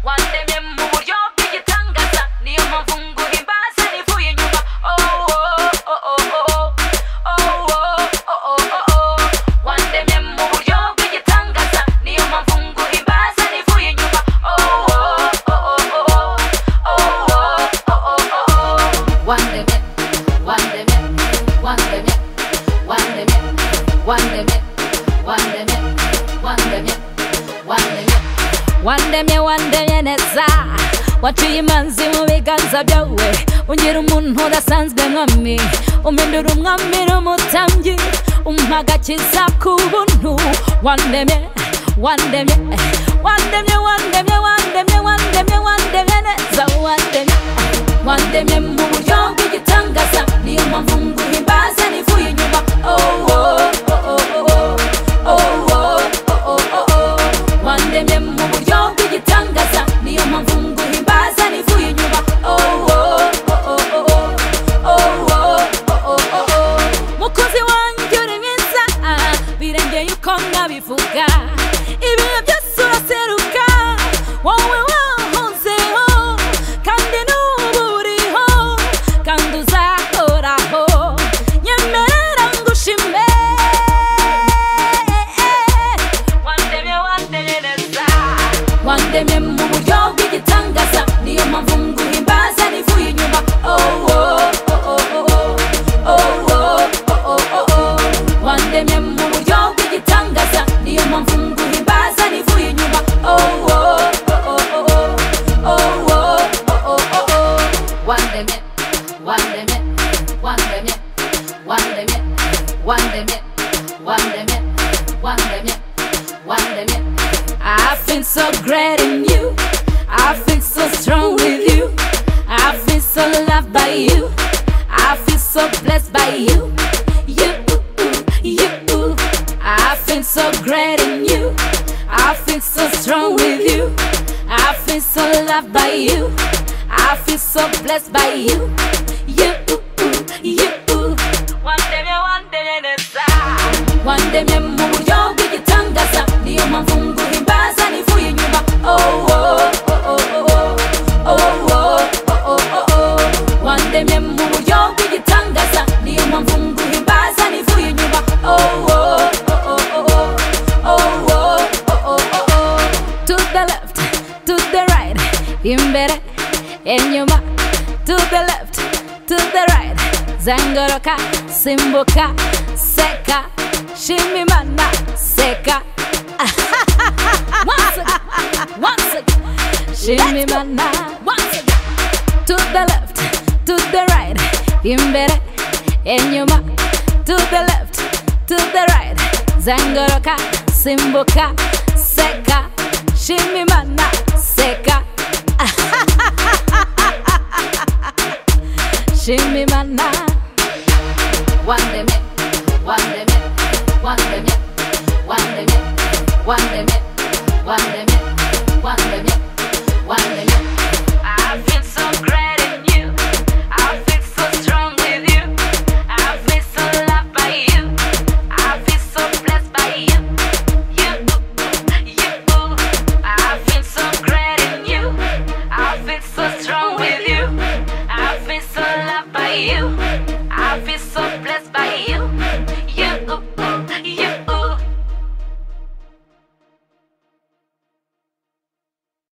wandemye mu buryo bw'igitangaza niyo mpamvu nguhimbaza nivuye inyuma wandemye mu buryo bw'igitangaza niyo mpamvu nguhimbaza nivuye inyuma wandemye wandemye wandemye wandemye wandemye wandemye wandemye wandemye wandemye wandemye neza waciye imanzi mu biganza byawe ungira umuntu udasanzwe mwami umpindura umwami n'umutambyi umpa agakiza ku buntu wandemye wandemye wandemye wandemye wandemye wandemye wandemye neza wandemye wandemye mu buryo bw'igitangaza niyo mpamvu nguhimbaza nivuye inyuma wandemye mu buryo bw'igitangaza niyo mpamvu nguhimbaza nivuye inyuma mukozi wanjye uri mwiza birengeye uko nabivuga ibihe byose uraseruka wowe wahozeho kandi n'ubu uriho kandi uzahoraho nyemerera ngushime wandemye wandemye neza wandemye mu buryo bw'igitangaza niyo mpamvu nguhimbaza nivuye inyuma wandemye mu buryo bw'igitangaza niyo mpamvu nguhimbaza nivuye inyuma wandemye wandemye wandemye wandemye wandemye wandemye wandemye wandemye I feel so great in you I feel so strong with you I feel so loved by you I feel so blessed by you I feel so great in you I feel so strong with you I feel so loved by you I feel so blessed by you wandemye wandemye neza wandemye mu buryo bw'igitangaza niyo mpamvu nguhimbaza nivuye inyuma wandemye mu buryo bw'igitangaza niyo mpamvu nguhimbaza nivuye inyuma to the left to the right imbere inyuma to the left to the right zengoroka simbuka seka shima Imana seka once again shima Imana once again to the left to the right imbere inyuma to the left to the right zengoroka simbuka